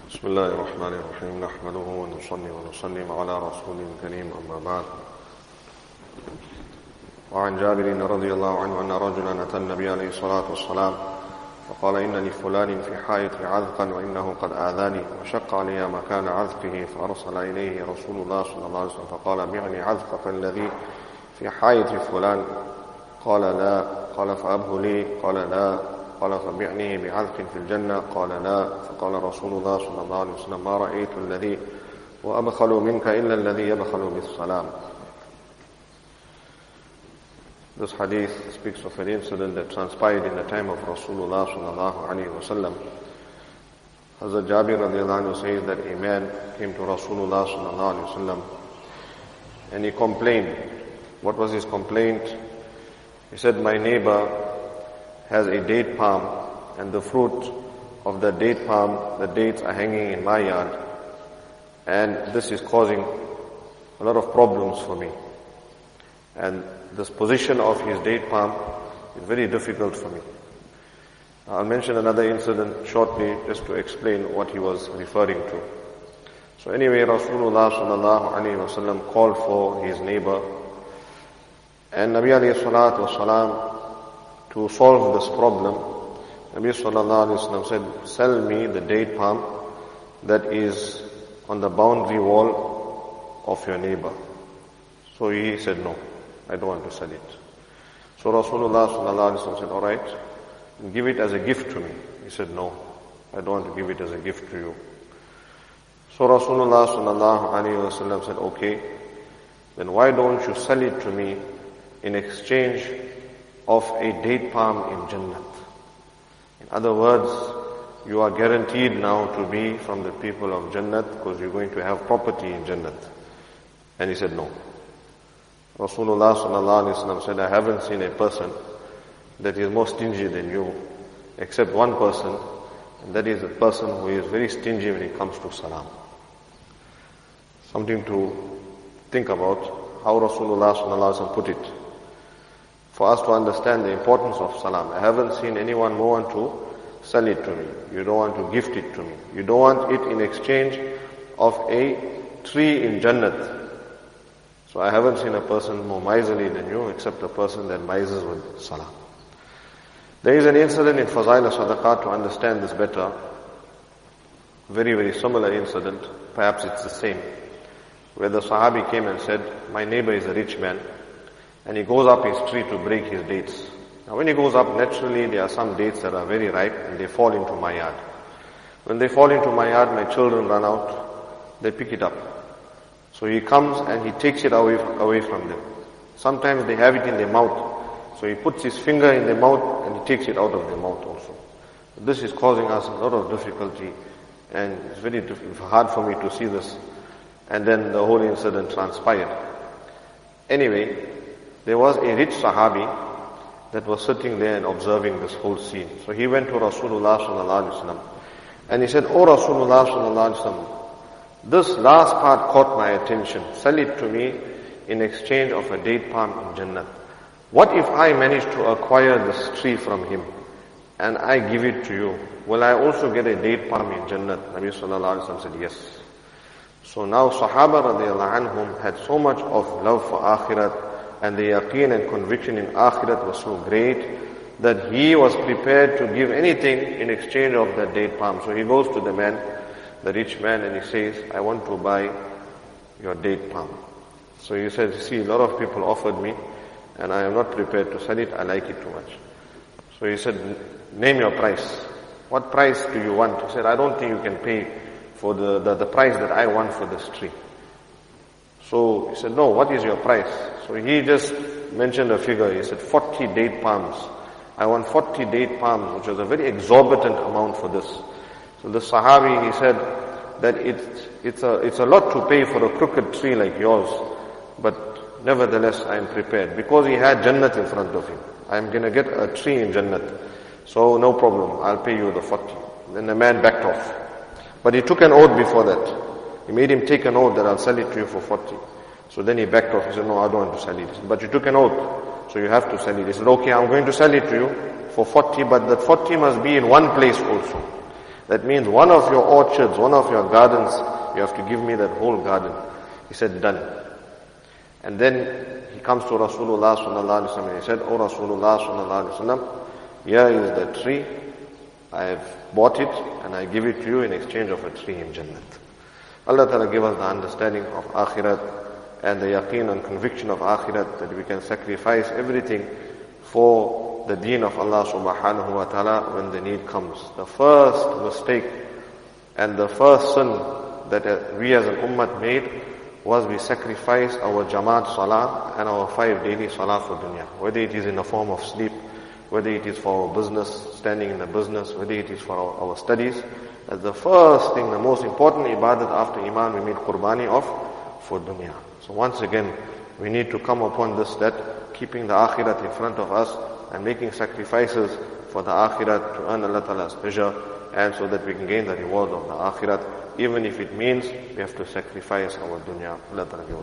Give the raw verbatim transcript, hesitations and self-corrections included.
بسم الله الرحمن الرحيم نحمده ونصلي ونسلم على رسول الكريم أما بعد وعن جابر رضي الله عنه أن رجلا أتى النبي عليه الصلاة والسلام فقال إن لفلان في حائط عذقا وإنه قد آذاني وشق علي مكان عذقه فأرسل إليه رسول الله صلى الله عليه وسلم فقال بعني عذقك الذي في حائط فلان قال لا قال فأبه لي قال لا قال فبعني بعذق في الجنة قال لا فقال رسول الله صلى الله عليه وسلم ما رأيت الذي وأبخل منك إلا الذي يبخل بالسلام. This hadith speaks of an incident that transpired in the time of Rasulullah sallallahu alaihi wasallam. Hazrat Jabir radiallahu anhu says that a man came to Rasulullah sallallahu alaihi wasallam and he complained. What was his complaint? He said, my neighbor has a date palm and the fruit of the date palm, the dates are hanging in my yard, and this is causing a lot of problems for me. And this position of his date palm is very difficult for me. I'll mention another incident shortly just to explain what he was referring to. So anyway, Rasulullah sallallahu alaihi wasallam called for his neighbor, and Nabi alayhi salatu wasalam, to solve this problem, Nabi sallallahu alaihi wasallam said, sell me the date palm that is on the boundary wall of your neighbor. So he said, no, I don't want to sell it. So Rasulullah sallallahu alaihi wasallam said, all right, give it as a gift to me. He said, no, I don't want to give it as a gift to you. So Rasulullah sallallahu alaihi wasallam said, okay, then why don't you sell it to me in exchange of a date palm in Jannat? In other words, you are guaranteed now to be from the people of Jannat because you're going to have property in Jannat. And he said, no. Rasulullah sallallahu alaihi wasallam said, I haven't seen a person that is more stingy than you, except one person, and that is a person who is very stingy when it comes to salam. Something to think about how Rasulullah sallallahu alaihi wasallam put it, for us to understand the importance of salam. I haven't seen anyone who want to sell it to me. You don't want to gift it to me. You don't want it in exchange of a tree in Jannat. So I haven't seen a person more miserly than you, except a person that mises with salam. There is an incident in Fazail al-Sadaqat to understand this better. Very, very similar incident. Perhaps it's the same. Where the Sahabi came and said, my neighbor is a rich man, and he goes up his tree to break his dates. Now when he goes up, naturally there are some dates that are very ripe and they fall into my yard. When they fall into my yard, my children run out, they pick it up. So he comes and he takes it away, away from them. Sometimes they have it in their mouth. So he puts his finger in their mouth and he takes it out of their mouth also. This is causing us a lot of difficulty, and it's very diff- hard for me to see this. And then the whole incident transpired. Anyway, there was a rich Sahabi that was sitting there and observing this whole scene. So he went to Rasulullah sallallahu alaihi wasallam and he said, oh Rasulullah sallallahu alaihi wasallam, this last part caught my attention. Sell it to me in exchange of a date palm in Jannat. What if I manage to acquire this tree from him and I give it to you? Will I also get a date palm in Jannat? Nabi sallallahu alaihi wasallam said, yes. So now Sahaba radiallahu anhum had so much of love for Akhirat, and the yaqeen and conviction in Akhirat was so great that he was prepared to give anything in exchange of that date palm. So he goes to the man, the rich man, and he says, I want to buy your date palm. So he said, see, a lot of people offered me and I am not prepared to sell it, I like it too much. So he said, name your price. What price do you want? He said, I don't think you can pay for the, the, the price that I want for this tree. So he said, no, what is your price? So he just mentioned a figure. He said, forty date palms. I want forty date palms, which was a very exorbitant amount for this. So the Sahabi, he said that it's, it's a, it's a lot to pay for a crooked tree like yours, but nevertheless I am prepared. Because he had Jannat in front of him. I am going to get a tree in Jannat. So no problem, I'll pay you the forty. Then the man backed off. But he took an oath before that. He made him take an oath that I'll sell it to you for forty. So then he backed off. He said, no, I don't want to sell it. He said, but you took an oath, so you have to sell it. He said, okay, I'm going to sell it to you for forty, but that forty must be in one place also. That means one of your orchards, one of your gardens, you have to give me that whole garden. He said, done. And then he comes to Rasulullah sallallahu alaihi wasallam and he said, Oh Rasulullah sallallahu alaihi wasallam, here is the tree. I have bought it and I give it to you in exchange of a tree in Jannat. Allah Ta'ala give us the understanding of Akhirat and the yaqeen and conviction of Akhirat, that we can sacrifice everything for the deen of Allah subhanahu wa ta'ala when the need comes. The first mistake and the first sin that we as an ummah made was we sacrificed our Jamaat Salah and our five daily Salah for dunya. Whether it is in the form of sleep, whether it is for our business, standing in the business, whether it is for our, our studies. As the first thing, the most important ibadat after Iman, we made qurbani of for dunya. So once again, we need to come upon this, that keeping the akhirat in front of us and making sacrifices for the akhirat to earn Allah Ta'ala's pleasure, and so that we can gain the reward of the akhirat, even if it means we have to sacrifice our dunya. Allah Ta'ala